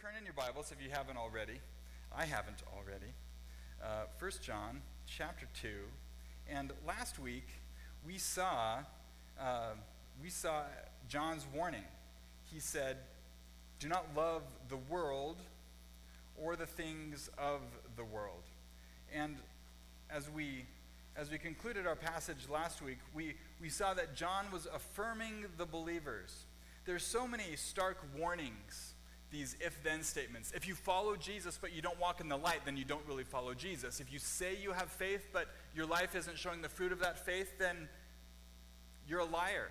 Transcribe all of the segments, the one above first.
turn in your Bibles if you haven't already. I haven't already. 1 John chapter 2. And last week we saw John's warning. He said, "Do not love the world or the things of the world." And as we concluded our passage last week, we saw that John was affirming the believers. There's so many stark warnings, these if-then statements. If you follow Jesus but you don't walk in the light, then you don't really follow Jesus. If you say you have faith but your life isn't showing the fruit of that faith, then you're a liar.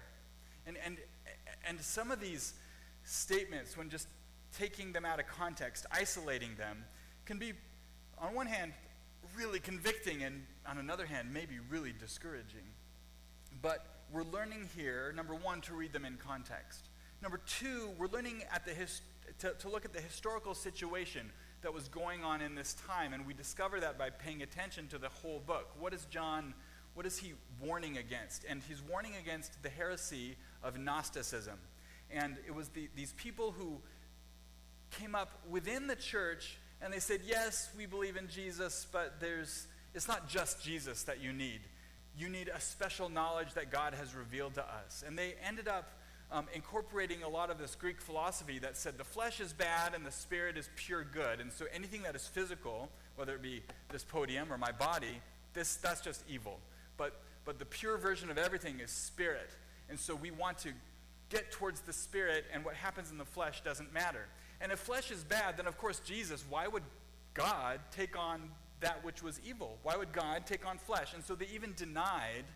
And some of these statements, when just taking them out of context, isolating them, can be, on one hand, really convicting, and on another hand, maybe really discouraging. But we're learning here, number one, to read them in context. Number two, we're learning to look at the historical situation that was going on in this time, and we discover that by paying attention to the whole book. What is he warning against? And he's warning against the heresy of Gnosticism. And it was these people who came up within the church, and they said, yes, we believe in Jesus, but it's not just Jesus that you need. You need a special knowledge that God has revealed to us. And they ended up incorporating a lot of this Greek philosophy that said the flesh is bad and the spirit is pure good. And so anything that is physical, whether it be this podium or my body, that's just evil. But the pure version of everything is spirit. And so we want to get towards the spirit, and what happens in the flesh doesn't matter. And if flesh is bad, then of course Jesus, why would God take on that which was evil? Why would God take on flesh? And so they even denied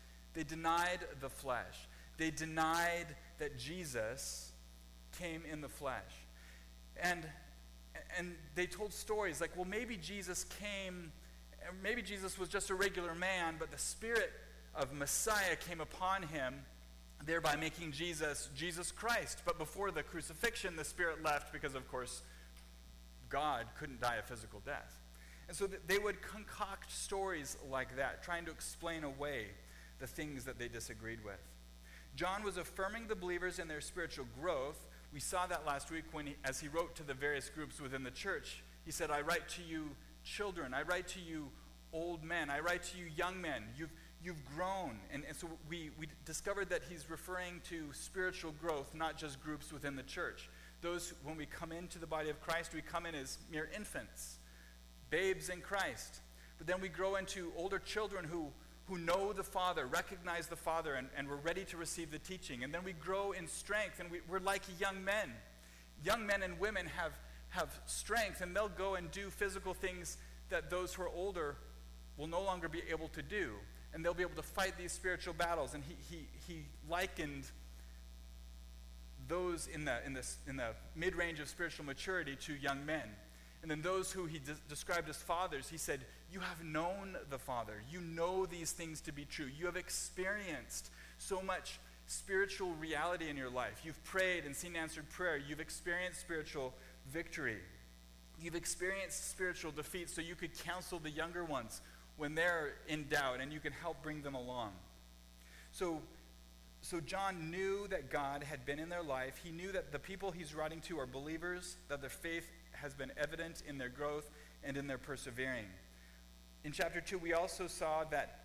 the flesh. They denied that Jesus came in the flesh. And they told stories like, well, maybe Jesus came, maybe Jesus was just a regular man, but the Spirit of Messiah came upon him, thereby making Jesus Christ. But before the crucifixion, the Spirit left because, of course, God couldn't die a physical death. And so they would concoct stories like that, trying to explain away the things that they disagreed with. John was affirming the believers in their spiritual growth. We saw that last week as he wrote to the various groups within the church. He said, I write to you children, I write to you old men, I write to you young men. You've grown. And so we discovered that he's referring to spiritual growth, not just groups within the church. Those, when we come into the body of Christ, we come in as mere infants, babes in Christ. But then we grow into older children who know the Father, recognize the Father, and we're ready to receive the teaching. And then we grow in strength, and we're like young men. Young men and women have strength, and they'll go and do physical things that those who are older will no longer be able to do. And they'll be able to fight these spiritual battles. And he likened those in the mid-range of spiritual maturity to young men. And then those who he described as fathers, he said, you have known the Father. You know these things to be true. You have experienced so much spiritual reality in your life. You've prayed and seen answered prayer. You've experienced spiritual victory. You've experienced spiritual defeat, so you could counsel the younger ones when they're in doubt, and you can help bring them along. So John knew that God had been in their life. He knew that the people he's writing to are believers, that their faith has been evident in their growth and in their persevering. In chapter 2, we also saw that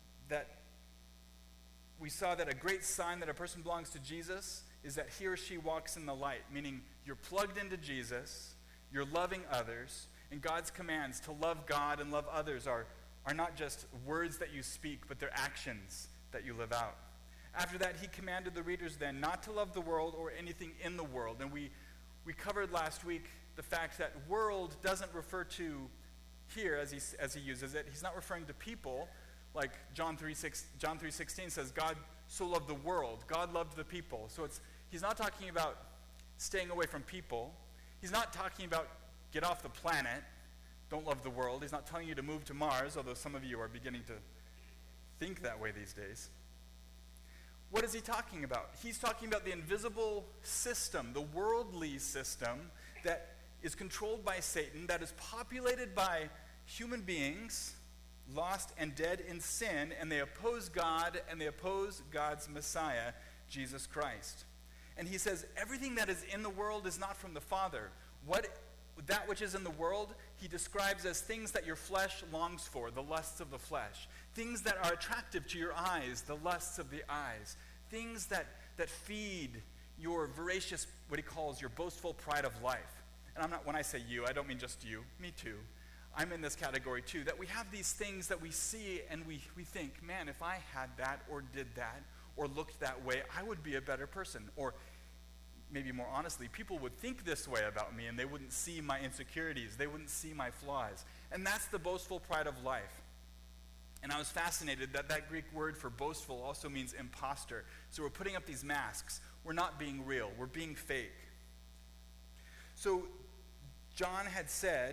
a great sign that a person belongs to Jesus is that he or she walks in the light, meaning you're plugged into Jesus, you're loving others, and God's commands to love God and love others are not just words that you speak, but they're actions that you live out. After that, he commanded the readers then not to love the world or anything in the world. And we covered last week the fact that world doesn't refer to here, as he uses it. He's not referring to people, like John 3:16 says, God so loved the world. God loved the people. So he's not talking about staying away from people. He's not talking about get off the planet, don't love the world. He's not telling you to move to Mars, although some of you are beginning to think that way these days. What is he talking about? He's talking about the invisible system, the worldly system that is controlled by Satan, that is populated by human beings, lost and dead in sin, and they oppose God and they oppose God's Messiah, Jesus Christ. And he says, everything that is in the world is not from the Father. that which is in the world, he describes as things that your flesh longs for, the lusts of the flesh. Things that are attractive to your eyes, the lusts of the eyes. Things that feed your voracious, what he calls your boastful pride of life. And when I say you, I don't mean just you, me too. I'm in this category too, that we have these things that we see and we think, man, if I had that or did that or looked that way, I would be a better person. Or maybe more honestly, people would think this way about me and they wouldn't see my insecurities. They wouldn't see my flaws. And that's the boastful pride of life. And I was fascinated that Greek word for boastful also means imposter. So we're putting up these masks. We're not being real. We're being fake. So John had said,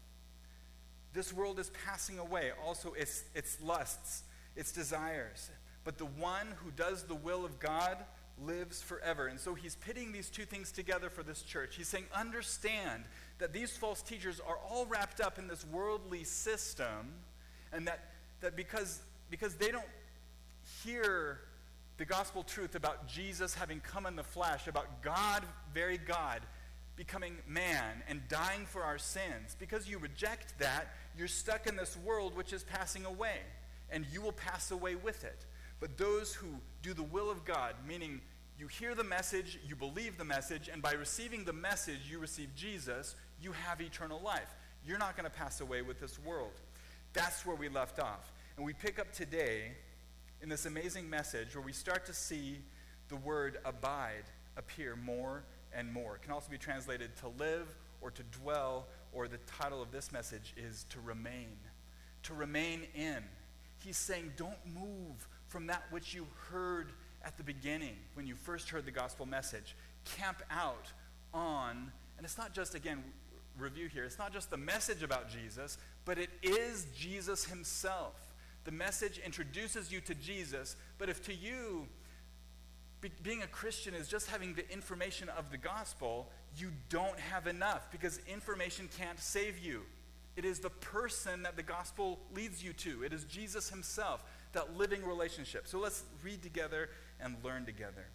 this world is passing away. Also its lusts, its desires. But the one who does the will of God lives forever. And so he's pitting these two things together for this church. He's saying, understand that these false teachers are all wrapped up in this worldly system, and that because they don't hear the gospel truth about Jesus having come in the flesh, about God, very God, becoming man and dying for our sins, because you reject that, you're stuck in this world which is passing away, and you will pass away with it. But those who do the will of God, meaning you hear the message, you believe the message, and by receiving the message, you receive Jesus, you have eternal life. You're not going to pass away with this world. That's where we left off. And we pick up today in this amazing message where we start to see the word abide appear more and more. It can also be translated to live or to dwell, or the title of this message is to remain. To remain in. He's saying, don't move from that which you heard at the beginning when you first heard the gospel message. Camp out on, and it's not just, again, review here, it's not just the message about Jesus, but it is Jesus himself. The message introduces you to Jesus, but if to you, being a Christian is just having the information of the gospel, you don't have enough, because information can't save you. It is the person that the gospel leads you to. It is Jesus himself, that living relationship. So let's read together and learn together.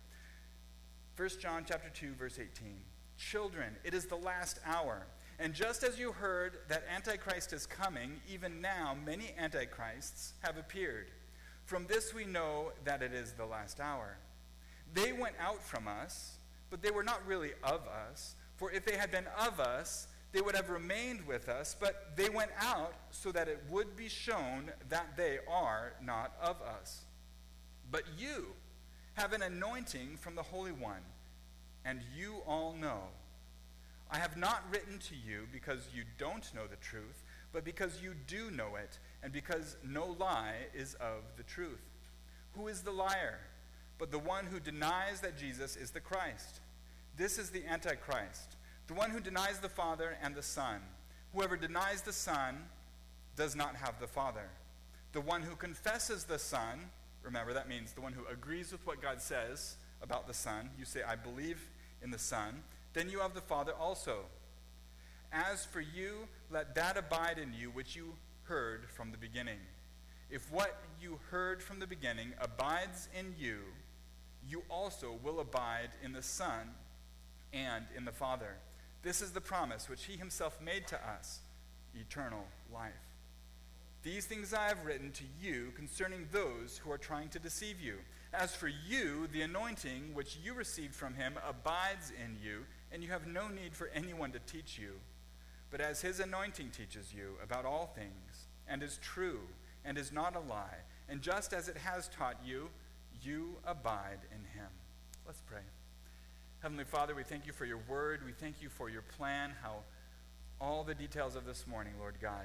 1 John chapter 2, verse 18. Children, it is the last hour. And just as you heard that Antichrist is coming, even now many Antichrists have appeared. From this we know that it is the last hour. They went out from us, but they were not really of us. For if they had been of us, they would have remained with us, but they went out so that it would be shown that they are not of us. But you have an anointing from the Holy One, and you all know. I have not written to you because you don't know the truth, but because you do know it, and because no lie is of the truth. Who is the liar? But the one who denies that Jesus is the Christ. This is the Antichrist, the one who denies the Father and the Son. Whoever denies the Son does not have the Father. The one who confesses the Son, remember that means the one who agrees with what God says about the Son. You say, I believe in the Son. Then you have the Father also. As for you, let that abide in you which you heard from the beginning. If what you heard from the beginning abides in you, you also will abide in the Son and in the Father. This is the promise which he himself made to us, eternal life. These things I have written to you concerning those who are trying to deceive you. As for you, the anointing which you received from him abides in you, and you have no need for anyone to teach you. But as his anointing teaches you about all things, and is true, and is not a lie, and just as it has taught you, you abide in him. Let's pray. Heavenly Father, we thank you for your word. We thank you for your plan, how all the details of this morning, Lord God,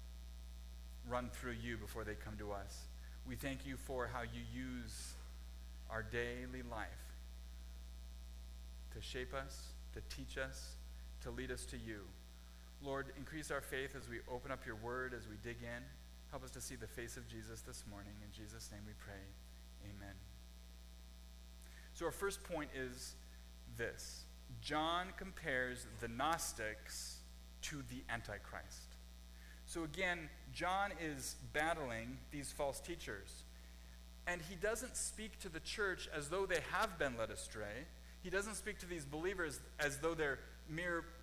run through you before they come to us. We thank you for how you use our daily life to shape us, to teach us, to lead us to you. Lord, increase our faith as we open up your word, as we dig in. Help us to see the face of Jesus this morning. In Jesus' name we pray. Amen. So our first point is this. John compares the Gnostics to the Antichrist. So again, John is battling these false teachers. And he doesn't speak to the church as though they have been led astray. He doesn't speak to these believers as though they're mere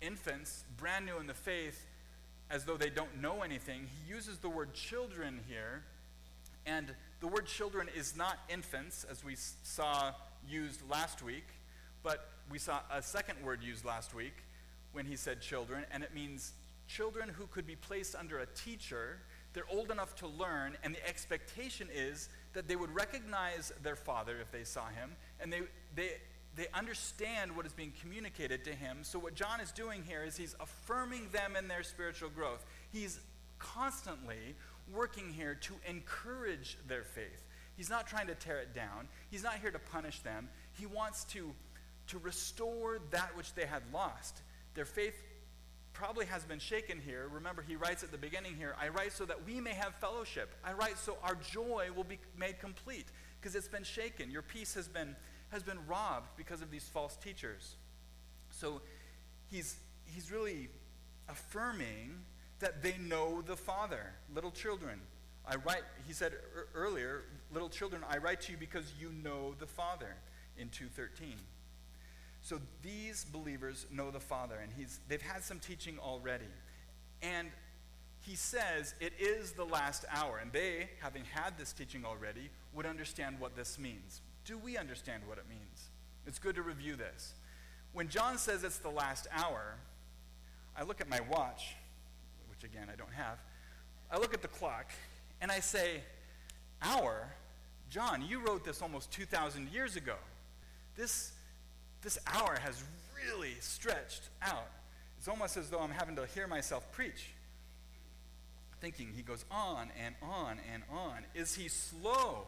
infants, brand new in the faith, as though they don't know anything. He uses the word children here, and the word children is not infants, as we saw used last week, but we saw a second word used last week when he said children, and it means children who could be placed under a teacher. They're old enough to learn, and the expectation is that they would recognize their father if they saw him, and they understand what is being communicated to him. So what John is doing here is he's affirming them in their spiritual growth. He's constantly working here to encourage their faith. He's not trying to tear it down. He's not here to punish them. He wants to restore that which they had lost. Their faith probably has been shaken here. Remember, he writes at the beginning here, I write so that we may have fellowship. I write so our joy will be made complete, because it's been shaken. Your peace has been robbed because of these false teachers. So he's really affirming that they know the Father. Little children, I write, he said earlier, little children, I write to you because you know the Father in 2:13. So these believers know the Father, and they've had some teaching already. And he says it is the last hour, and they, having had this teaching already, would understand what this means. Do we understand what it means? It's good to review this. When John says it's the last hour, I look at my watch, which again I don't have. I look at the clock, and I say, hour? John, you wrote this almost 2,000 years ago. This hour has really stretched out. It's almost as though I'm having to hear myself preach. Thinking, he goes on and on and on. Is he slow?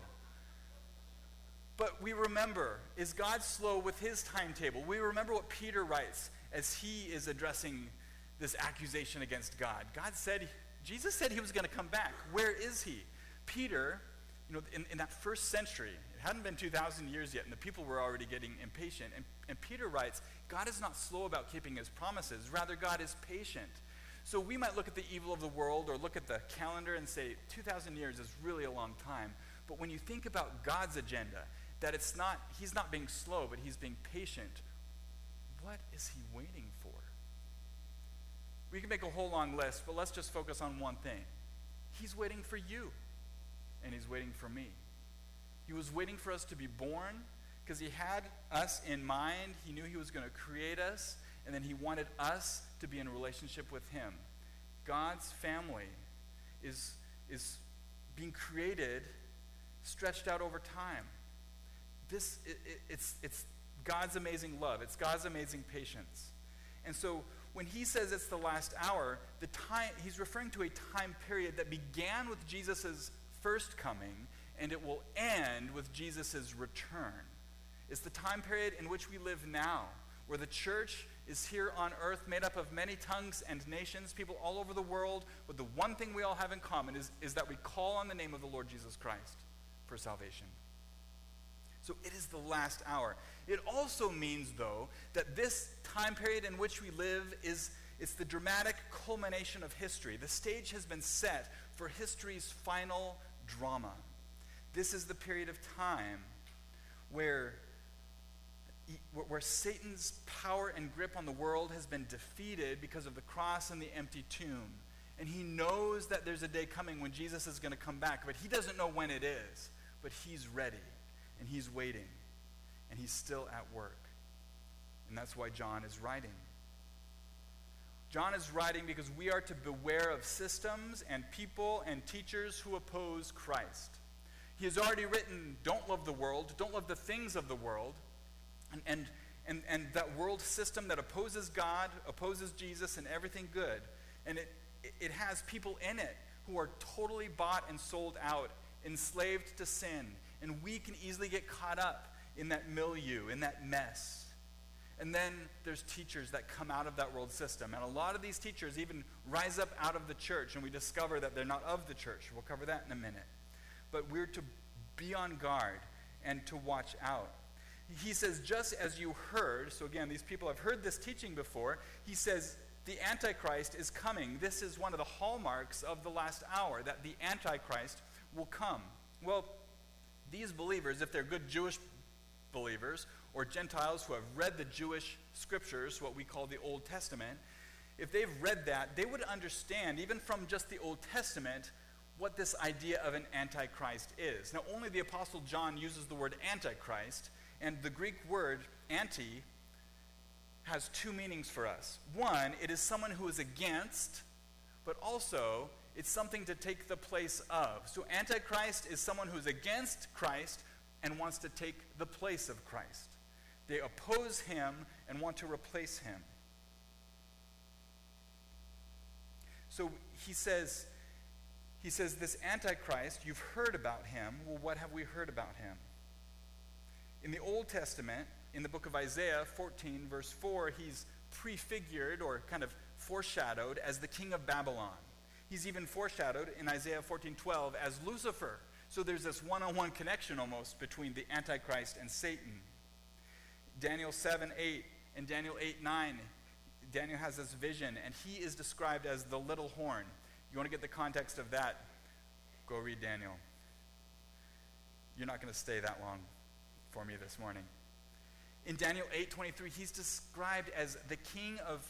But we remember, is God slow with his timetable? We remember what Peter writes as he is addressing this accusation against God. Jesus said he was going to come back. Where is he? Peter, in that first century, it hadn't been 2,000 years yet, and the people were already getting impatient. And Peter writes, God is not slow about keeping his promises. Rather, God is patient. So we might look at the evil of the world or look at the calendar and say 2,000 years is really a long time. But when you think about God's agenda, that he's not being slow, but he's being patient, what is he waiting for? We can make a whole long list, but let's just focus on one thing. He's waiting for you, and he's waiting for me. He was waiting for us to be born because he had us in mind. He knew he was going to create us, and then he wanted us to be in a relationship with him. God's family is being created, stretched out over time. It's God's amazing love. It's God's amazing patience. And so when he says it's the last hour, he's referring to a time period that began with Jesus' first coming, and it will end with Jesus' return. It's the time period in which we live now, where the church is here on earth, made up of many tongues and nations, people all over the world, but the one thing we all have in common is that we call on the name of the Lord Jesus Christ for salvation. So it is the last hour. It also means, though, that this time period in which we live it's the dramatic culmination of history. The stage has been set for history's final drama. This is the period of time where Satan's power and grip on the world has been defeated because of the cross and the empty tomb. And he knows that there's a day coming when Jesus is going to come back, but he doesn't know when it is. But he's ready, and he's waiting, and he's still at work. And that's why John is writing. John is writing because we are to beware of systems and people and teachers who oppose Christ. He has already written, don't love the world, don't love the things of the world, and that world system that opposes God, opposes Jesus and everything good. And it has people in it who are totally bought and sold out, enslaved to sin. And we can easily get caught up in that milieu, in that mess. And then there's teachers that come out of that world system. And a lot of these teachers even rise up out of the church, and we discover that they're not of the church. We'll cover that in a minute. But we're to be on guard and to watch out. He says, just as you heard, so again, these people have heard this teaching before, he says, the Antichrist is coming. This is one of the hallmarks of the last hour, that the Antichrist will come. Well, these believers, if they're good Jewish believers or Gentiles who have read the Jewish scriptures, what we call the Old Testament, if they've read that, they would understand, even from just the Old Testament, what this idea of an Antichrist is. Now, only the Apostle John uses the word Antichrist, and the Greek word anti has two meanings for us. One, it is someone who is against, but also it's something to take the place of. So Antichrist is someone who is against Christ and wants to take the place of Christ. They oppose him and want to replace him. So he says this Antichrist, you've heard about him. Well, what have we heard about him? In the Old Testament, in the book of Isaiah 14, verse 4, he's prefigured or kind of foreshadowed as the king of Babylon. He's even foreshadowed in Isaiah 14:12 as Lucifer. So there's this one-on-one connection almost between the Antichrist and Satan. Daniel 7:8 and Daniel 8:9, Daniel has this vision, and he is described as the little horn. You want to get the context of that, go read Daniel. You're not going to stay that long for me this morning. In Daniel 8:23, he's described as the king of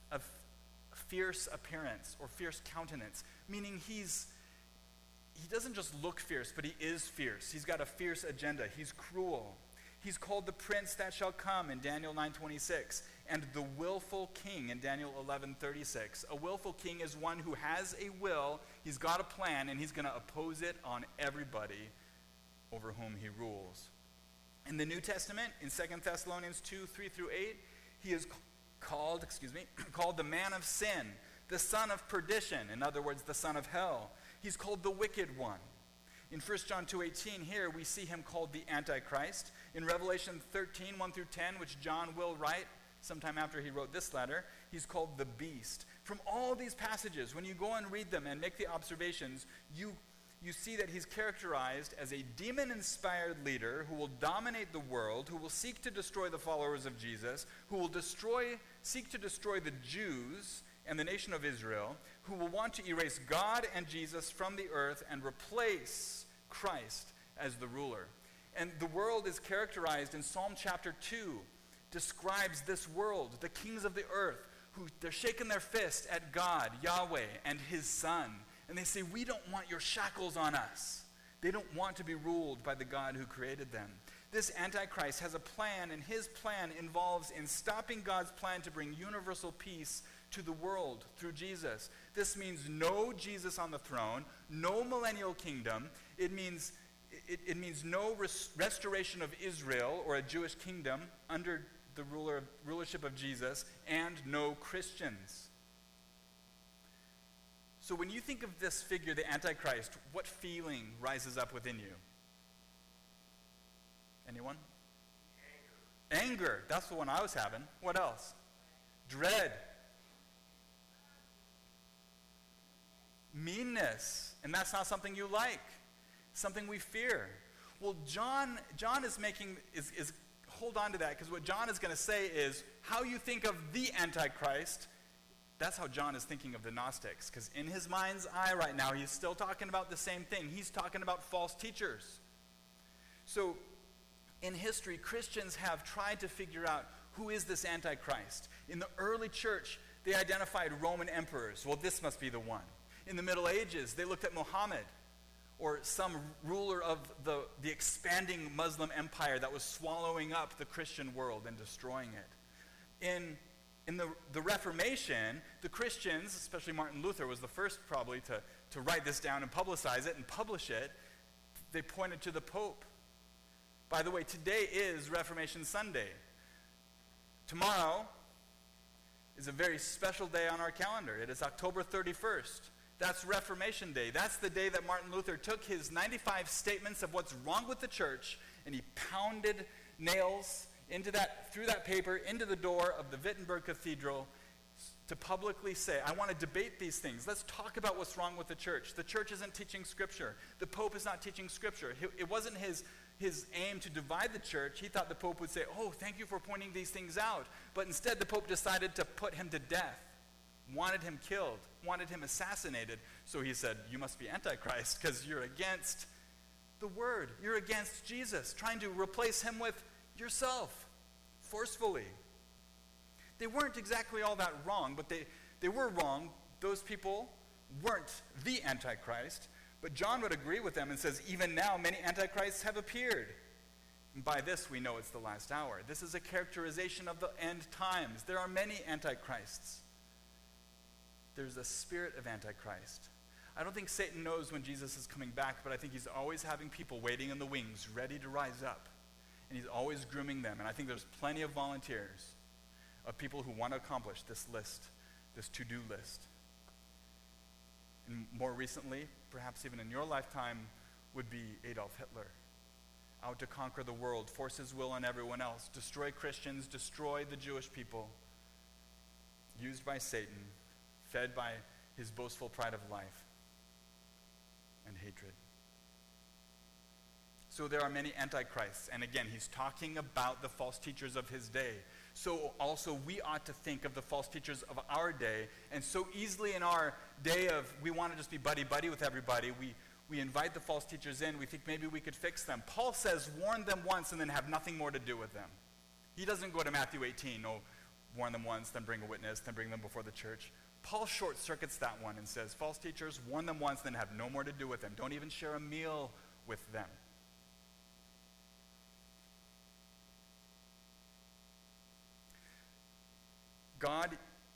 fierce appearance or fierce countenance, meaning he doesn't just look fierce, but he is fierce. He's got a fierce agenda. He's cruel. He's called the prince that shall come in Daniel 9:26, and the willful king in Daniel 11:36. A willful king is one who has a will, he's got a plan, and he's going to oppose it on everybody over whom he rules. In the New Testament, in 2 Thessalonians 2:3-8, he is called the man of sin, the son of perdition, in other words, the son of hell. He's called the wicked one. In 1 John 2:18 here, we see him called the Antichrist. In Revelation 13:1-10, which John will write sometime after he wrote this letter, he's called the beast. From all these passages, when you go and read them and make the observations, you see that he's characterized as a demon-inspired leader who will dominate the world, who will seek to destroy the followers of Jesus, who will seek to destroy the Jews and the nation of Israel, who will want to erase God and Jesus from the earth and replace Christ as the ruler. And the world is characterized in Psalm chapter 2, describes this world, the kings of the earth, who they're shaking their fist at God, Yahweh, and his Son. And they say, we don't want your shackles on us. They don't want to be ruled by the God who created them. This Antichrist has a plan, and his plan involves in stopping God's plan to bring universal peace to the world through Jesus. This means no Jesus on the throne, no millennial kingdom. It means no restoration of Israel or a Jewish kingdom under the rulership of Jesus, and no Christians. So when you think of this figure, the Antichrist, what feeling rises up within you? Anyone? Anger. That's the one I was having. What else? Dread. Meanness. And that's not something you like. Something we fear. Well, John is hold on to that, because what John is going to say is how you think of the Antichrist. That's how John is thinking of the Gnostics, because in his mind's eye right now, he's still talking about the same thing. He's talking about false teachers. So in history, Christians have tried to figure out who is this Antichrist. In the early church, they identified Roman emperors. Well, this must be the one. In the Middle Ages, they looked at Muhammad, or some ruler of the expanding Muslim empire that was swallowing up the Christian world and destroying it. In the Reformation, the Christians, especially Martin Luther, was the first probably to write this down and publicize it and publish it. They pointed to the Pope. By the way, today is Reformation Sunday. Tomorrow is a very special day on our calendar. It is October 31st. That's Reformation Day. That's the day that Martin Luther took his 95 statements of what's wrong with the church, and he pounded nails through that paper into the door of the Wittenberg Cathedral to publicly say, I want to debate these things. Let's talk about what's wrong with the church. The church isn't teaching Scripture. The Pope is not teaching Scripture. It wasn't his aim to divide the church. He thought the Pope would say, oh, thank you for pointing these things out. But instead, the Pope decided to put him to death, wanted him killed, wanted him assassinated. So he said, you must be Antichrist because you're against the Word. You're against Jesus, trying to replace him with yourself, forcefully. They weren't exactly all that wrong, but they were wrong. Those people weren't the Antichrist, but John would agree with them and says, even now many Antichrists have appeared. And by this we know it's the last hour. This is a characterization of the end times. There are many Antichrists. There's a spirit of Antichrist. I don't think Satan knows when Jesus is coming back, but I think he's always having people waiting in the wings, ready to rise up. And he's always grooming them. And I think there's plenty of volunteers, of people who want to accomplish this list, this to-do list. And more recently, perhaps even in your lifetime, would be Adolf Hitler. Out to conquer the world, force his will on everyone else, destroy Christians, destroy the Jewish people. Used by Satan, fed by his boastful pride of life and hatred. So there are many antichrists. And again, he's talking about the false teachers of his day. So also we ought to think of the false teachers of our day. And so easily in our day of we want to just be buddy-buddy with everybody, we invite the false teachers in. We think maybe we could fix them. Paul says warn them once and then have nothing more to do with them. He doesn't go to Matthew 18, warn them once, then bring a witness, then bring them before the church. Paul short-circuits that one and says, false teachers, warn them once, then have no more to do with them. Don't even share a meal with them. God,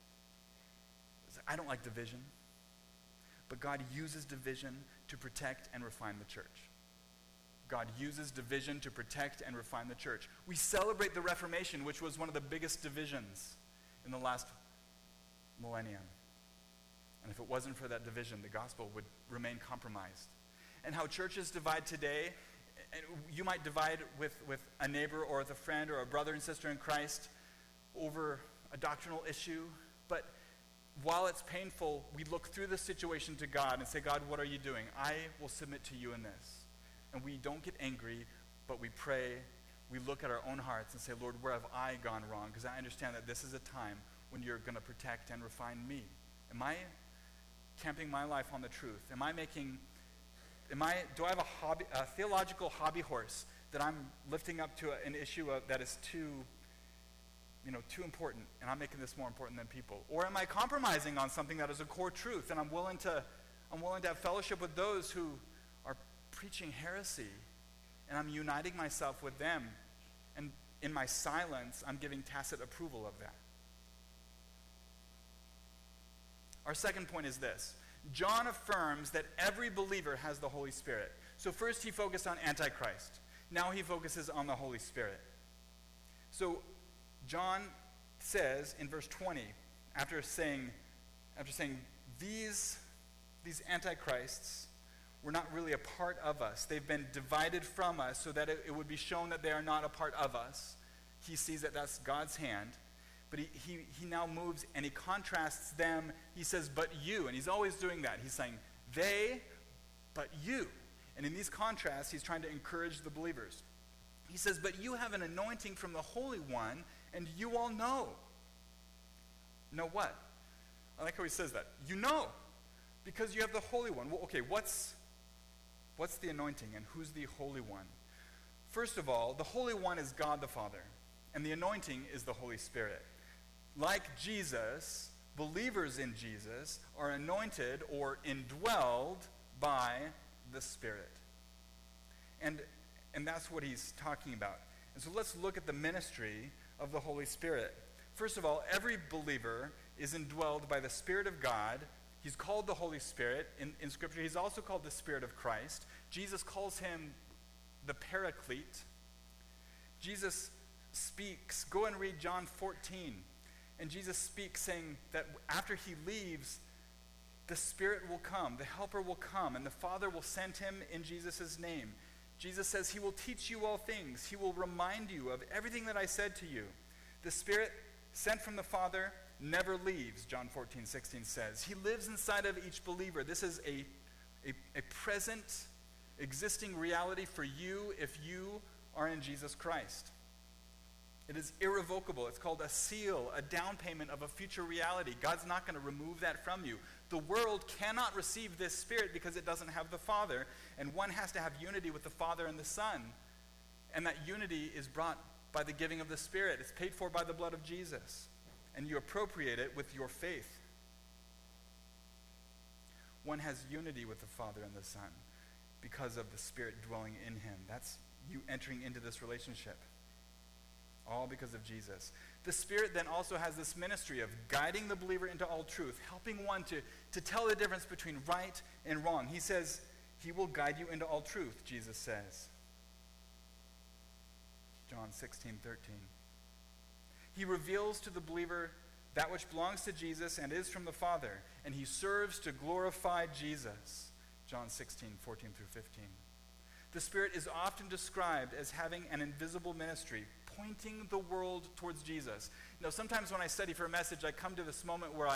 I don't like division, but God uses division to protect and refine the church. God uses division to protect and refine the church. We celebrate the Reformation, which was one of the biggest divisions in the last millennium. And if it wasn't for that division, the gospel would remain compromised. And how churches divide today, and you might divide with a neighbor or with a friend or a brother and sister in Christ over a doctrinal issue, but while it's painful, we look through the situation to God and say, God, what are you doing? I will submit to you in this. And we don't get angry, but we pray, we look at our own hearts and say, Lord, where have I gone wrong? Because I understand that this is a time when you're going to protect and refine me. Am I camping my life on the truth? Do I have a theological hobby horse that I'm lifting up to an issue that is too important, and I'm making this more important than people? Or am I compromising on something that is a core truth, and I'm willing to have fellowship with those who are preaching heresy, and I'm uniting myself with them, and in my silence, I'm giving tacit approval of that. Our second point is this. John affirms that every believer has the Holy Spirit. So first he focused on Antichrist. Now he focuses on the Holy Spirit. So John says in verse 20, after saying these antichrists were not really a part of us. They've been divided from us so that it would be shown that they are not a part of us. He sees that that's God's hand. But he now moves and he contrasts them. He says, but you. And he's always doing that. He's saying, they, but you. And in these contrasts, he's trying to encourage the believers. He says, but you have an anointing from the Holy One, and you all know. Know what? I like how he says that. You know, because you have the Holy One. Well, okay, what's the anointing, and who's the Holy One? First of all, the Holy One is God the Father, and the anointing is the Holy Spirit. Like Jesus, believers in Jesus are anointed or indwelled by the Spirit. And that's what he's talking about. And so let's look at the ministry of the Holy Spirit. First of all, every believer is indwelled by the Spirit of God. He's called the Holy Spirit. In Scripture, he's also called the Spirit of Christ. Jesus calls him the Paraclete. Jesus speaks. Go and read John 14. And Jesus speaks saying that after he leaves, the Spirit will come, the Helper will come, and the Father will send him in Jesus' name. Jesus says he will teach you all things. He will remind you of everything that I said to you. The Spirit sent from the Father never leaves, John 14:16 says. He lives inside of each believer. This is a present, existing reality for you if you are in Jesus Christ. It is irrevocable. It's called a seal, a down payment of a future reality. God's not going to remove that from you. The world cannot receive this Spirit because it doesn't have the Father, and one has to have unity with the Father and the Son. And that unity is brought by the giving of the Spirit. It's paid for by the blood of Jesus. And you appropriate it with your faith. One has unity with the Father and the Son because of the Spirit dwelling in him. That's you entering into this relationship. All because of Jesus. The Spirit then also has this ministry of guiding the believer into all truth, helping one to tell the difference between right and wrong. He says, he will guide you into all truth, Jesus says. John 16:13. He reveals to the believer that which belongs to Jesus and is from the Father, and he serves to glorify Jesus. John 16:14 through 15. The Spirit is often described as having an invisible ministry, pointing the world towards Jesus. You know, sometimes when I study for a message, I come to this moment where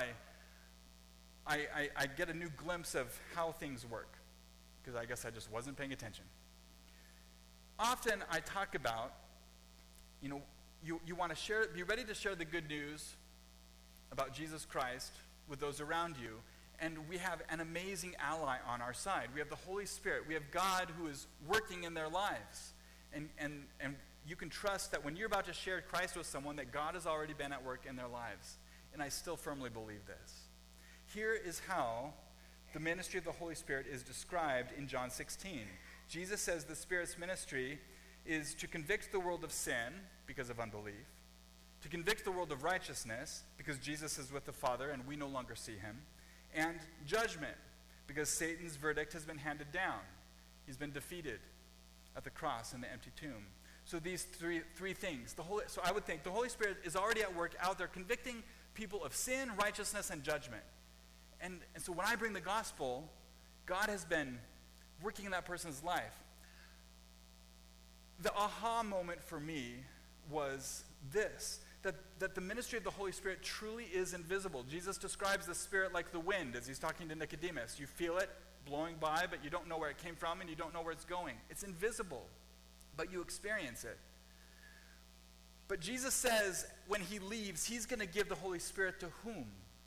I get a new glimpse of how things work, because I guess I just wasn't paying attention. Often I talk about, you want to be ready to share the good news about Jesus Christ with those around you, and we have an amazing ally on our side. We have the Holy Spirit. We have God who is working in their lives. And you can trust that when you're about to share Christ with someone, that God has already been at work in their lives. And I still firmly believe this. Here is how the ministry of the Holy Spirit is described in John 16. Jesus says the Spirit's ministry is to convict the world of sin because of unbelief, to convict the world of righteousness because Jesus is with the Father and we no longer see him, and judgment because Satan's verdict has been handed down. He's been defeated at the cross in the empty tomb. So these three things. So I would think the Holy Spirit is already at work out there convicting people of sin, righteousness, and judgment. And so when I bring the gospel, God has been working in that person's life. The aha moment for me was this, that the ministry of the Holy Spirit truly is invisible. Jesus describes the Spirit like the wind as he's talking to Nicodemus. You feel it blowing by, but you don't know where it came from and you don't know where it's going. It's invisible, but you experience it. But Jesus says when he leaves, he's going to give the Holy Spirit to whom?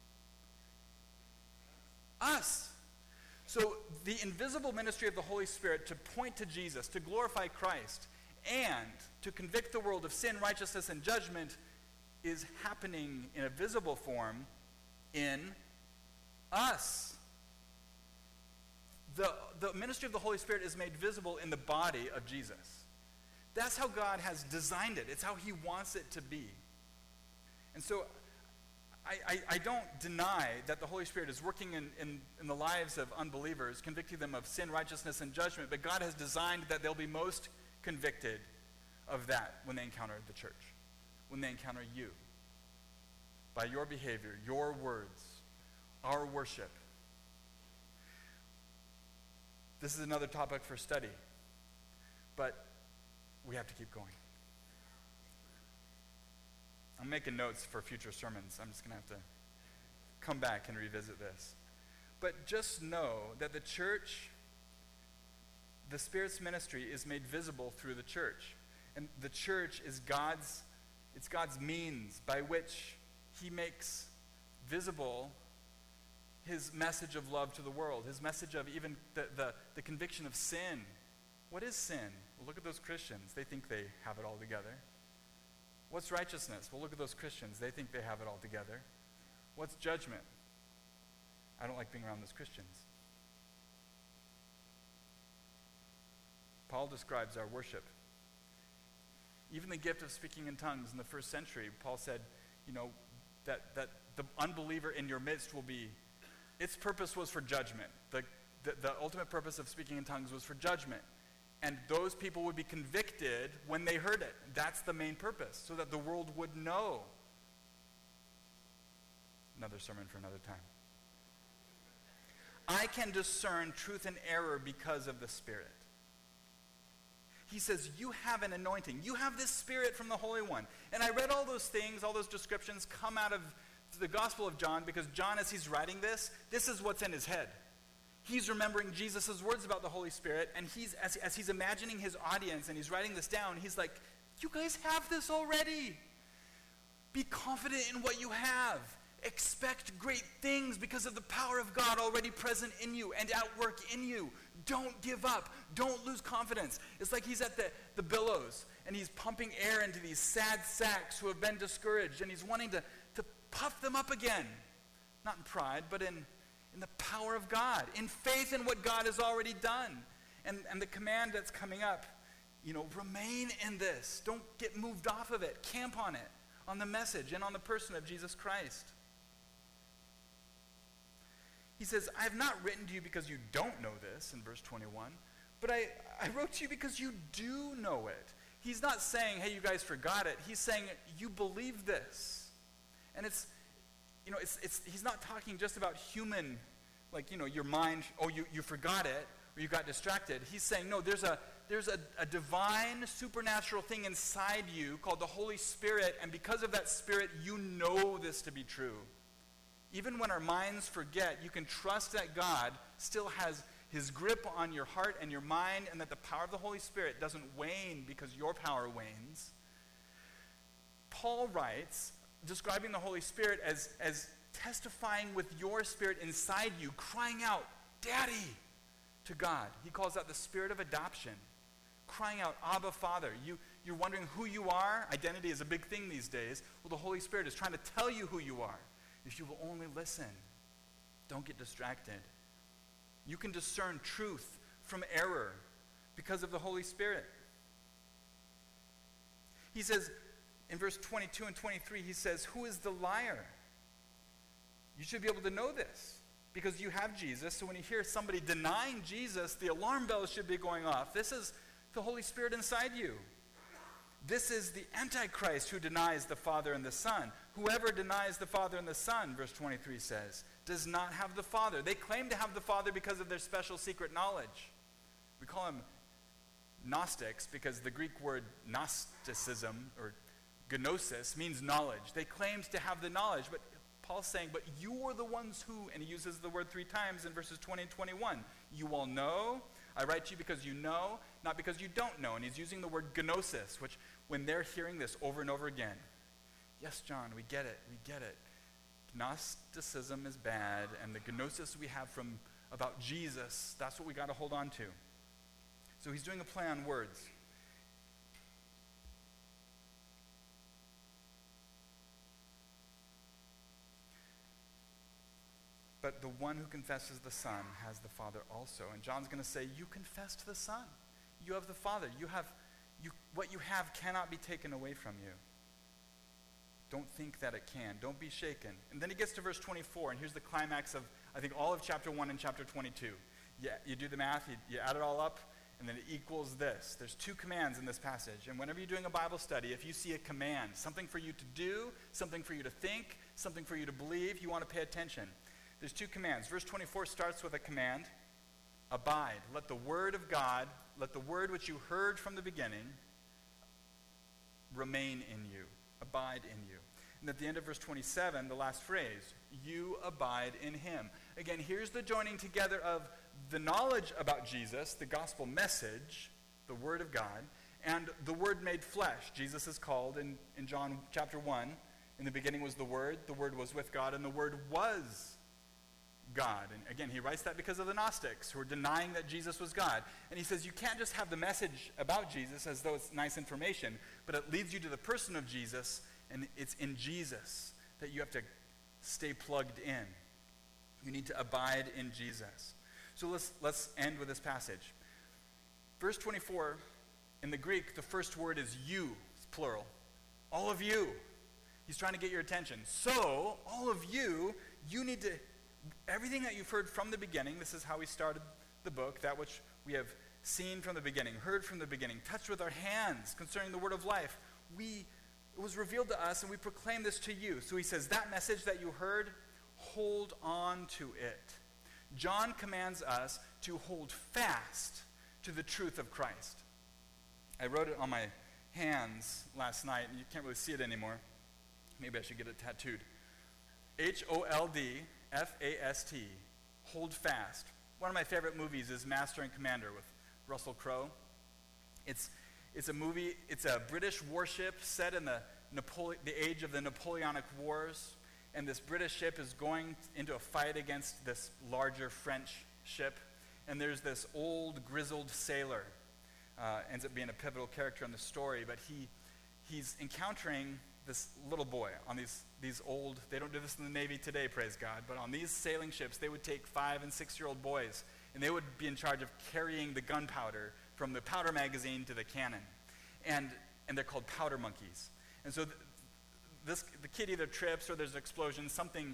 Us. So the invisible ministry of the Holy Spirit to point to Jesus, to glorify Christ, and to convict the world of sin, righteousness, and judgment is happening in a visible form in us. The ministry of the Holy Spirit is made visible in the body of Jesus. That's how God has designed it. It's how he wants it to be. And so I don't deny that the Holy Spirit is working in the lives of unbelievers, convicting them of sin, righteousness, and judgment, but God has designed that they'll be most convicted of that when they encounter the church, when they encounter you, by your behavior, your words, our worship. This is another topic for study, but we have to keep going. I'm making notes for future sermons. I'm just going to have to come back and revisit this. But just know that the church, the Spirit's ministry is made visible through the church. And the church is God's means by which he makes visible his message of love to the world, his message of even the conviction of sin. What is sin? Well, look at those Christians. They think they have it all together. What's righteousness? Well, look at those Christians. They think they have it all together. What's judgment? I don't like being around those Christians. Paul describes our worship. Even the gift of speaking in tongues in the first century, Paul said, that the unbeliever in your midst will be, its purpose was for judgment. The ultimate purpose of speaking in tongues was for judgment. And those people would be convicted when they heard it. That's the main purpose, so that the world would know. Another sermon for another time. I can discern truth and error because of the Spirit. He says, you have an anointing. You have this Spirit from the Holy One. And I read all those things, all those descriptions come out of the Gospel of John, because John, as he's writing this is what's in his head. He's remembering Jesus' words about the Holy Spirit, and as he's imagining his audience and he's writing this down, he's like, you guys have this already. Be confident in what you have. expect great things because of the power of God already present in you and at work in you. Don't give up. Don't lose confidence. It's like he's at the billows and he's pumping air into these sad sacks who have been discouraged, and he's wanting to puff them up again. Not in pride, but in the power of God, in faith in what God has already done. And the command that's coming up, remain in this. Don't get moved off of it. Camp on it, on the message and on the person of Jesus Christ. He says, I have not written to you because you don't know this, in verse 21, but I wrote to you because you do know it. He's not saying, hey, you guys forgot it. He's saying, you believe this. And he's not talking just about human, your mind, you forgot it, or you got distracted. He's saying, no, there's a divine, supernatural thing inside you called the Holy Spirit, and because of that Spirit, you know this to be true. Even when our minds forget, you can trust that God still has his grip on your heart and your mind, and that the power of the Holy Spirit doesn't wane because your power wanes. Paul writes, describing the Holy Spirit as testifying with your spirit inside you, crying out, Daddy, to God. He calls that the spirit of adoption, crying out, Abba, Father. You're wondering who you are? Identity is a big thing these days. Well, the Holy Spirit is trying to tell you who you are. If you will only listen, don't get distracted. You can discern truth from error because of the Holy Spirit. He says, in verse 22 and 23, he says, who is the liar? You should be able to know this because you have Jesus. So when you hear somebody denying Jesus, the alarm bells should be going off. This is the Holy Spirit inside you. This is the Antichrist who denies the Father and the Son. Whoever denies the Father and the Son, verse 23 says, does not have the Father. They claim to have the Father because of their special secret knowledge. We call them Gnostics because the Greek word Gnosticism or gnosis means knowledge. They claimed to have the knowledge, but Paul's saying, but you are the ones who, and he uses the word 3 times in verses 20 and 21. You all know. I write to you because you know, not because you don't know. And he's using the word gnosis, which when they're hearing this over and over again, yes, John, we get it. Gnosticism is bad, and the gnosis we have about Jesus, that's what we got to hold on to. So he's doing a play on words. But the one who confesses the Son has the Father also. And John's going to say, you confess to the Son. You have the Father. What you have cannot be taken away from you. Don't think that it can. Don't be shaken. And then he gets to verse 24, and here's the climax of, I think, all of chapter 1 and chapter 22. Yeah, you do the math, you add it all up, and then it equals this. There's 2 commands in this passage. And whenever you're doing a Bible study, if you see a command, something for you to do, something for you to think, something for you to believe, you want to pay attention. There's 2 commands. Verse 24 starts with a command. Abide. Let the word of God, let the word which you heard from the beginning remain in you. Abide in you. And at the end of verse 27, the last phrase, you abide in him. Again, here's the joining together of the knowledge about Jesus, the gospel message, the word of God, and the word made flesh. Jesus is called in John chapter 1, in the beginning was the Word was with God, and the Word was God. And again, he writes that because of the Gnostics who are denying that Jesus was God. And he says you can't just have the message about Jesus as though it's nice information, but it leads you to the person of Jesus, and it's in Jesus that you have to stay plugged in. You need to abide in Jesus. So let's end with this passage. Verse 24, in the Greek, the first word is you. It's plural. All of you. He's trying to get your attention. So, all of you need to, everything that you've heard from the beginning, this is how we started the book, that which we have seen from the beginning, heard from the beginning, touched with our hands concerning the word of life, it was revealed to us, and we proclaim this to you. So he says, that message that you heard, hold on to it. John commands us to hold fast to the truth of Christ. I wrote it on my hands last night, and you can't really see it anymore. Maybe I should get it tattooed. HOLDFAST, hold fast. One of my favorite movies is Master and Commander with Russell Crowe. It's a movie, it's a British warship set in the age of the Napoleonic Wars, and this British ship is going into a fight against this larger French ship, and there's this old, grizzled sailor, ends up being a pivotal character in the story, but he's encountering this little boy on these old, they don't do this in the Navy today, praise God, but on these sailing ships, they would take 5- and 6-year-old boys, and they would be in charge of carrying the gunpowder from the powder magazine to the cannon. And they're called powder monkeys. And so the kid either trips or there's an explosion, something,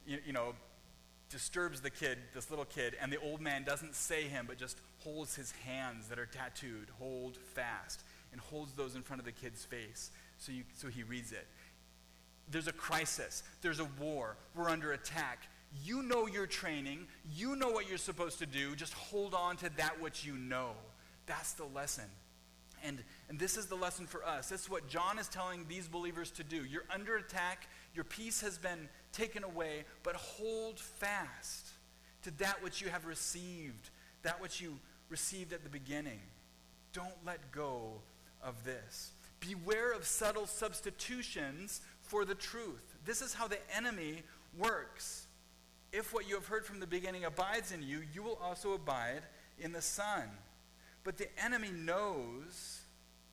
disturbs the kid, this little kid, and the old man doesn't say him, but just holds his hands that are tattooed, hold fast, and holds those in front of the kid's face so he reads it. There's a crisis. There's a war. We're under attack. You know your training. You know what you're supposed to do. Just hold on to that which you know. That's the lesson. And this is the lesson for us. This is what John is telling these believers to do. You're under attack. Your peace has been taken away, but hold fast to that which you have received, that which you received at the beginning. Don't let go of this. Beware of subtle substitutions for the truth. This is how the enemy works. If what you have heard from the beginning abides in you, you will also abide in the Son. But the enemy knows,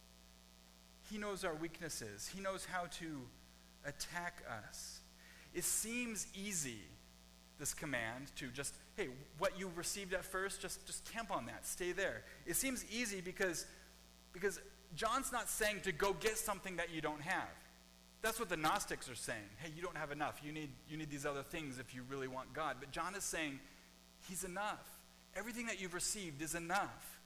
he knows our weaknesses. He knows how to attack us. It seems easy, this command, to just, hey, what you received at first, just camp on that, stay there. It seems easy because John's not saying to go get something that you don't have. That's what the Gnostics are saying. Hey, you don't have enough. You need these other things if you really want God. But John is saying, he's enough. Everything that you've received is enough.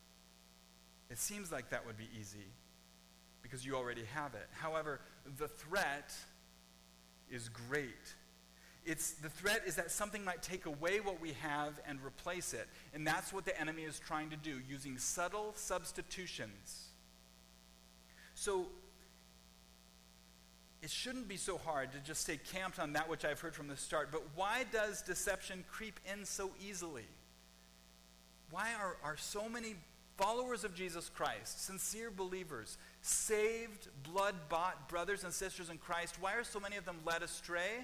It seems like that would be easy because you already have it. However, the threat is great. The threat is that something might take away what we have and replace it. And that's what the enemy is trying to do, using subtle substitutions. So, it shouldn't be so hard to just stay camped on that which I've heard from the start. But why does deception creep in so easily? Why are so many followers of Jesus Christ, sincere believers, saved, blood-bought brothers and sisters in Christ, why are so many of them led astray?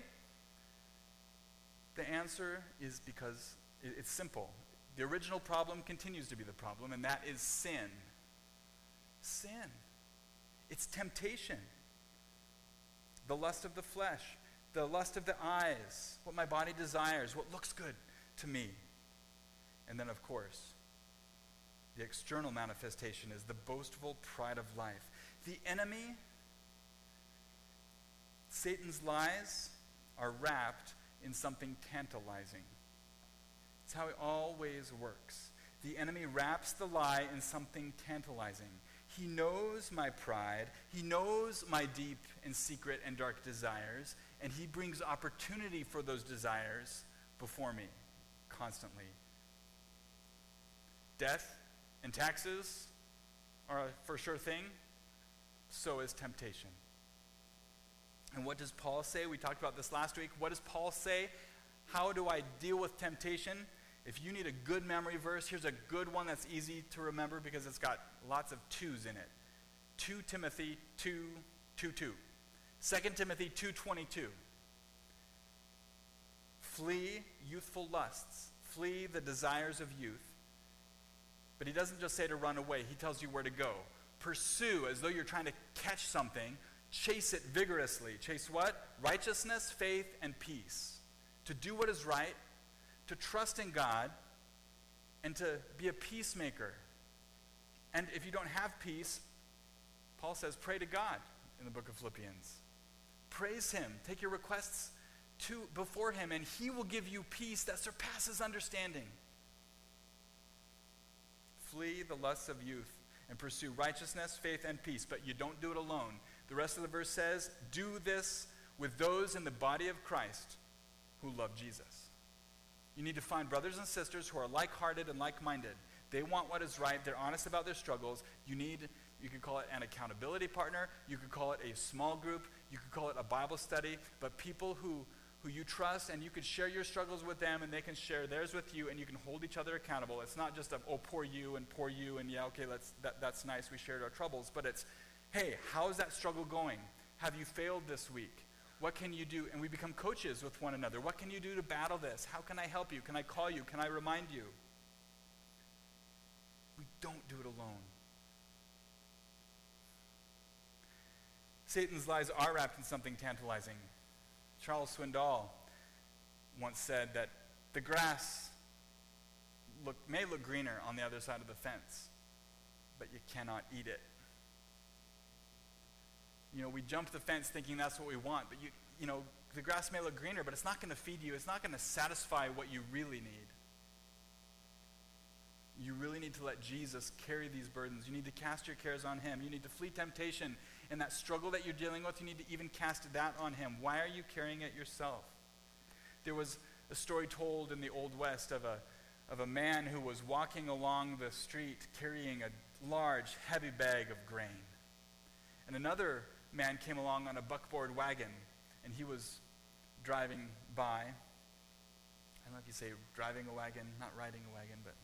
The answer is because it's simple. The original problem continues to be the problem, and that is sin. Sin. It's temptation. The lust of the flesh, the lust of the eyes, what my body desires, what looks good to me. And then, of course, the external manifestation is the boastful pride of life. The enemy, Satan's lies, are wrapped in something tantalizing. It's how it always works. The enemy wraps the lie in something tantalizing. He knows my pride. He knows my deep and secret and dark desires, and he brings opportunity for those desires before me constantly. Death and taxes are a for sure thing. So is temptation. And what does Paul say? We talked about this last week. What does Paul say? How do I deal with temptation? If you need a good memory verse, here's a good one that's easy to remember because it's got lots of twos in it. 2 Timothy 2:2. 2 Timothy 2:22. Flee youthful lusts. Flee the desires of youth. But he doesn't just say to run away. He tells you where to go. Pursue as though you're trying to catch something. Chase it vigorously. Chase what? Righteousness, faith, and peace. To do what is right, to trust in God, and to be a peacemaker. And if you don't have peace, Paul says, pray to God in the book of Philippians. Praise him. Take your requests before him, and he will give you peace that surpasses understanding. Flee the lusts of youth and pursue righteousness, faith, and peace, but you don't do it alone. The rest of the verse says, do this with those in the body of Christ who love Jesus. You need to find brothers and sisters who are like-hearted and like-minded. They want what is right. They're honest about their struggles. You could call it an accountability partner. You could call it a small group. You could call it a Bible study. But people who you trust, and you could share your struggles with them, and they can share theirs with you, and you can hold each other accountable. It's not just poor you, and yeah, okay, that's nice, we shared our troubles. But it's, hey, how's that struggle going? Have you failed this week? What can you do? And we become coaches with one another. What can you do to battle this? How can I help you? Can I call you? Can I remind you? We don't do it alone. Satan's lies are wrapped in something tantalizing. Charles Swindoll once said that the grass may look greener on the other side of the fence, but you cannot eat it. We jump the fence thinking that's what we want, but the grass may look greener, but it's not going to feed you. It's not going to satisfy what you really need. You really need to let Jesus carry these burdens. You need to cast your cares on him. You need to flee temptation. And that struggle that you're dealing with, you need to even cast that on him. Why are you carrying it yourself? There was a story told in the Old West of a man who was walking along the street carrying a large, heavy bag of grain. And another man came along on a buckboard wagon, and he was driving by. I don't know if you say driving a wagon, not riding a wagon, but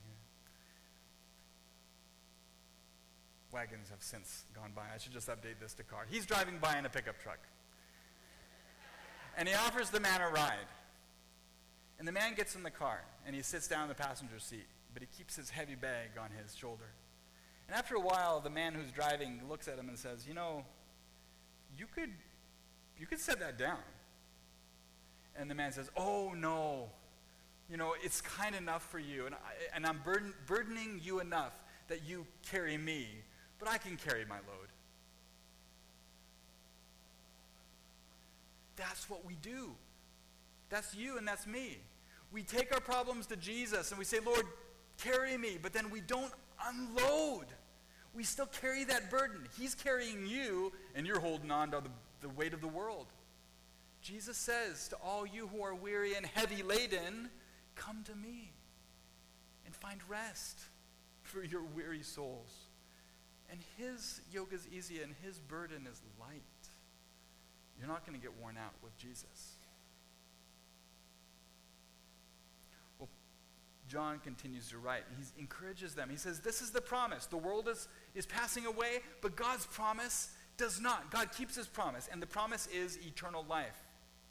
wagons have since gone by. I should just update this to car. He's driving by in a pickup truck. And he offers the man a ride. And the man gets in the car, and he sits down in the passenger seat, but he keeps his heavy bag on his shoulder. And after a while, the man who's driving looks at him and says, you could set that down. And the man says, oh, no. It's kind enough for you, and I'm burdening you enough that you carry me, but I can carry my load. That's what we do. That's you and that's me. We take our problems to Jesus and we say, Lord, carry me, but then we don't unload. We still carry that burden. He's carrying you, and you're holding on to the weight of the world. Jesus says to all you who are weary and heavy laden, come to me and find rest for your weary souls. And his yoke is easy and his burden is light. You're not going to get worn out with Jesus. Well, John continues to write. He encourages them. He says, this is the promise. The world is passing away, but God's promise does not. God keeps his promise, and the promise is eternal life.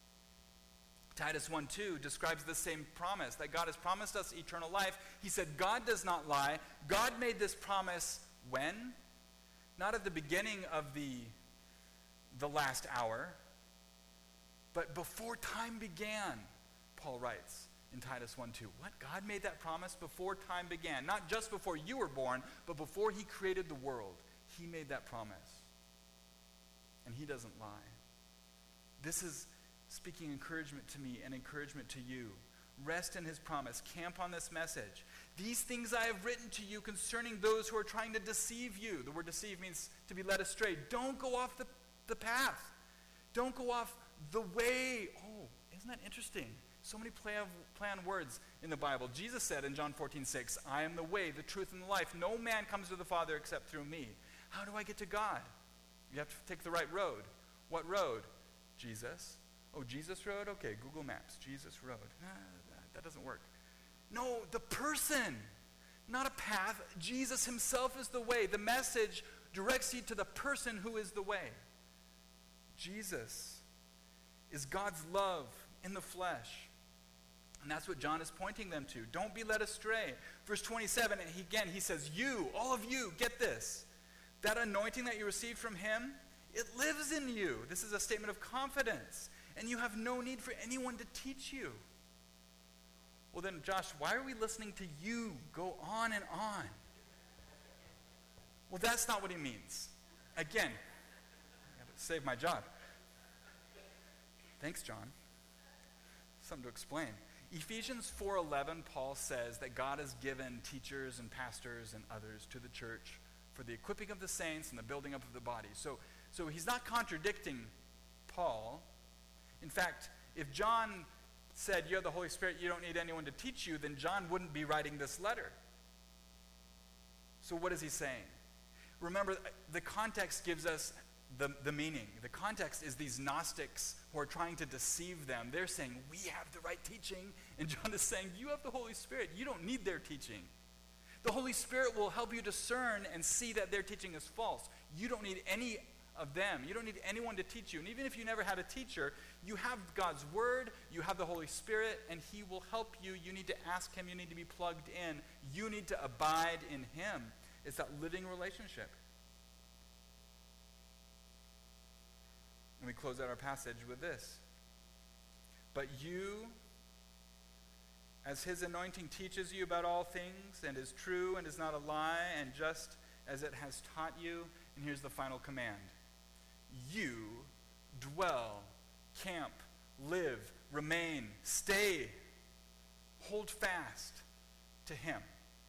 Titus 1:2 describes the same promise, that God has promised us eternal life. He said, God does not lie. God made this promise when? Not at the beginning of the last hour, but before time began, Paul writes in Titus 1:2. What? God made that promise before time began. Not just before you were born, but before he created the world. He made that promise. And he doesn't lie. This is speaking encouragement to me and encouragement to you. Rest in his promise. Camp on this message. These things I have written to you concerning those who are trying to deceive you. The word deceive means to be led astray. Don't go off the path. Don't go off the way. Oh, isn't that interesting? So many play on words in the Bible. Jesus said in John 14:6, I am the way, the truth, and the life. No man comes to the Father except through me. How do I get to God? You have to take the right road. What road? Jesus. Oh, Jesus Road? Okay, Google Maps. Jesus Road. That doesn't work. No, the person, not a path. Jesus himself is the way. The message directs you to the person who is the way. Jesus is God's love in the flesh. And that's what John is pointing them to. Don't be led astray. Verse 27, he says, you, all of you, get this. That anointing that you received from him, it lives in you. This is a statement of confidence. And you have no need for anyone to teach you. Well then, Josh, why are we listening to you go on and on? Well, that's not what he means. Again, I gotta save my job. Thanks, John. Something to explain. Ephesians 4:11, Paul says that God has given teachers and pastors and others to the church for the equipping of the saints and the building up of the body. So he's not contradicting Paul. In fact, if John said, you have the Holy Spirit, you don't need anyone to teach you, then John wouldn't be writing this letter. So what is he saying? Remember, the context gives us the meaning. The context is these Gnostics who are trying to deceive them. They're saying, we have the right teaching. And John is saying, you have the Holy Spirit. You don't need their teaching. The Holy Spirit will help you discern and see that their teaching is false. You don't need any of them. You don't need anyone to teach you. And even if you never had a teacher, you have God's word, you have the Holy Spirit, and he will help you. You need to ask him. You need to be plugged in. You need to abide in him. It's that living relationship. And we close out our passage with this. But you, as his anointing teaches you about all things, and is true and is not a lie, and just as it has taught you, and here's the final command. You dwell, camp, live, remain, stay, hold fast to him.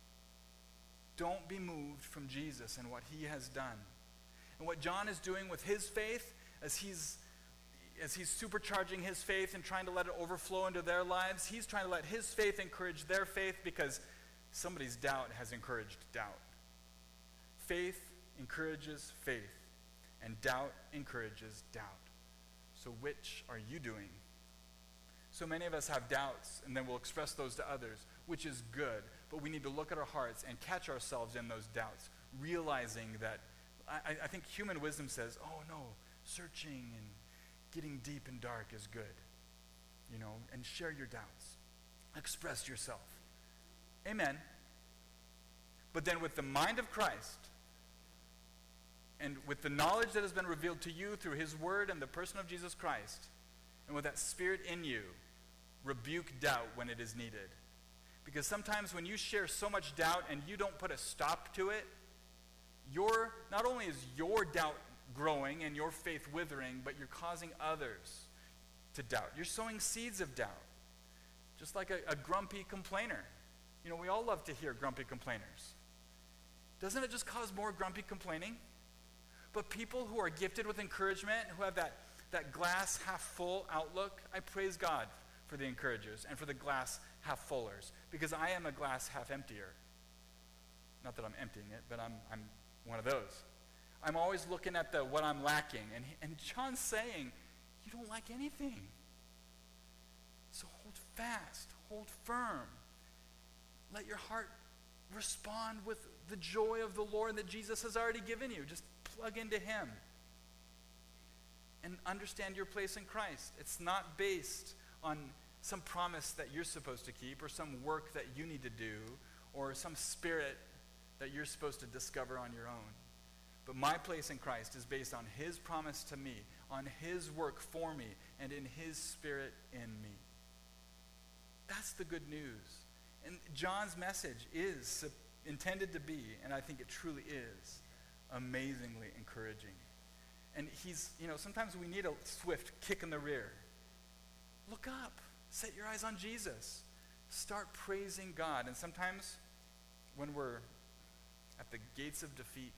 Don't be moved from Jesus and what he has done. And what John is doing with his faith, as he's supercharging his faith and trying to let it overflow into their lives, he's trying to let his faith encourage their faith, because somebody's doubt has encouraged doubt. Faith encourages faith, and doubt encourages doubt. So which are you doing? So many of us have doubts, and then we'll express those to others, which is good, but we need to look at our hearts and catch ourselves in those doubts, realizing that I think human wisdom says, oh no, searching and getting deep and dark is good, and share your doubts. Express yourself. Amen. But then with the mind of Christ, and with the knowledge that has been revealed to you through his word and the person of Jesus Christ, and with that Spirit in you, rebuke doubt when it is needed. Because sometimes when you share so much doubt and you don't put a stop to it, not only is your doubt growing and your faith withering, but you're causing others to doubt. You're sowing seeds of doubt. Just like a grumpy complainer. We all love to hear grumpy complainers. Doesn't it just cause more grumpy complaining? But people who are gifted with encouragement, who have that glass half full outlook, I praise God for the encouragers and for the glass half fullers, because I am a glass half emptier. Not that I'm emptying it, but I'm one of those. I'm always looking at what I'm lacking, and John's saying, you don't lack anything. So hold fast, hold firm. Let your heart respond with the joy of the Lord that Jesus has already given you. Just plug into him and understand your place in Christ. It's not based on some promise that you're supposed to keep, or some work that you need to do, or some spirit that you're supposed to discover on your own. But my place in Christ is based on his promise to me, on his work for me, and in his Spirit in me. That's the good news. And John's message is intended to be, and I think it truly is, amazingly encouraging. And sometimes we need a swift kick in the rear. Look up. Set your eyes on Jesus. Start praising God. And sometimes when we're at the gates of defeat,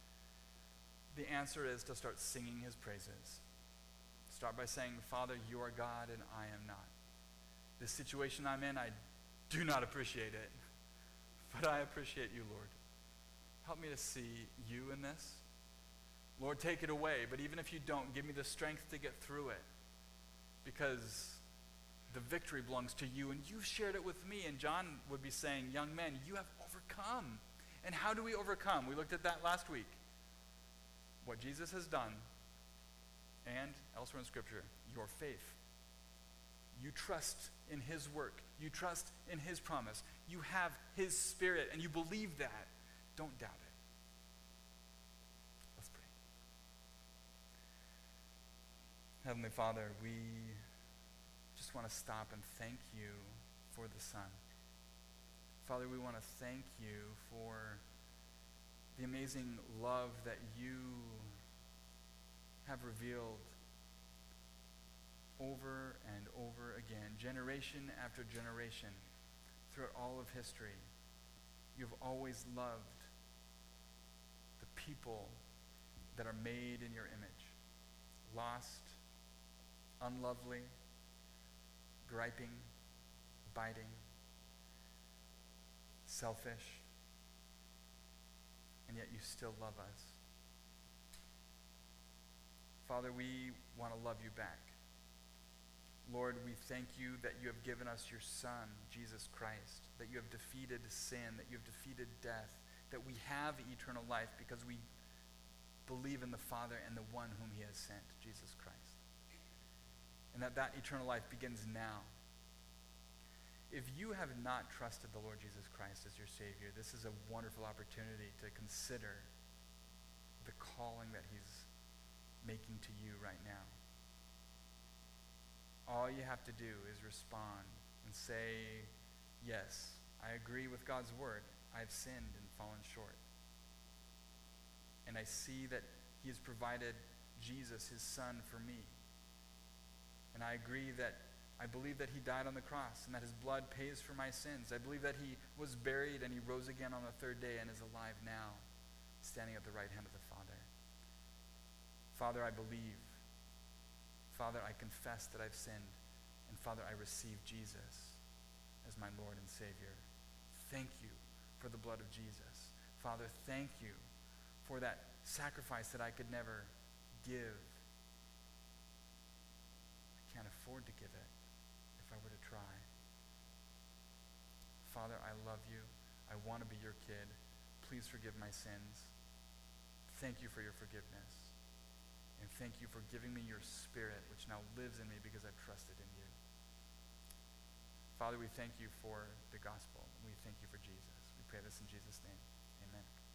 the answer is to start singing his praises. Start by saying, Father, you are God and I am not. This situation I'm in, I do not appreciate it, but I appreciate you, Lord. Help me to see you in this. Lord, take it away, but even if you don't, give me the strength to get through it, because the victory belongs to you, and you've shared it with me. And John would be saying, young men, you have overcome. And how do we overcome? We looked at that last week. What Jesus has done, and elsewhere in Scripture, your faith. You trust in his work. You trust in his promise. You have his Spirit, and you believe that. Don't doubt it. Let's pray. Heavenly Father, we just want to stop and thank you for the Son. Father, we want to thank you for the amazing love that you have revealed over and over again, generation after generation, throughout all of history. You've always loved the people that are made in your image, lost, unlovely, griping, biting, selfish, and yet you still love us. Father, we want to love you back. Lord, we thank you that you have given us your Son, Jesus Christ, that you have defeated sin, that you have defeated death, that we have eternal life because we believe in the Father and the one whom he has sent, Jesus Christ. And that eternal life begins now. If you have not trusted the Lord Jesus Christ as your Savior, this is a wonderful opportunity to consider the calling that he's making to you right now. All you have to do is respond and say, yes, I agree with God's word. I've sinned and fallen short. And I see that he has provided Jesus, his son, for me. And I agree that I believe that he died on the cross and that his blood pays for my sins. I believe that he was buried and he rose again on the third day and is alive now, standing at the right hand of the Father. Father, I believe. Father, I confess that I've sinned. And Father, I receive Jesus as my Lord and Savior. Thank you for the blood of Jesus. Father, thank you for that sacrifice that I could never give. I can't afford to give it if I were to try. Father, I love you. I want to be your kid. Please forgive my sins. Thank you for your forgiveness. And thank you for giving me your Spirit, which now lives in me because I've trusted in you. Father, we thank you for the gospel. We thank you for Jesus. We pray this in Jesus' name. Amen.